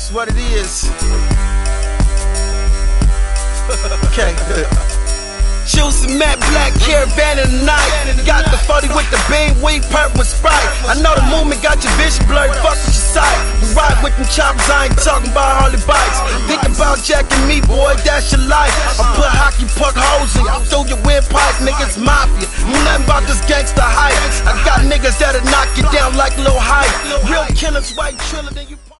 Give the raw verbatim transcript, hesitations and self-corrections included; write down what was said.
It's what it is. Okay. Juicy matte black caravan in the night. Got the forty with the bean weed, perp with Sprite. I know the movement got your vision blurred, fuck with your sight. We ride with them choppers, I ain't talking about Harley bikes. Think about Jack and me, boy, that's your life. I put hockey puck holes in you, throw your windpipe, niggas mafia. You nothing about this gangsta hype. I got niggas that'll knock you down like Lil Hype. Real killers, white triller, then you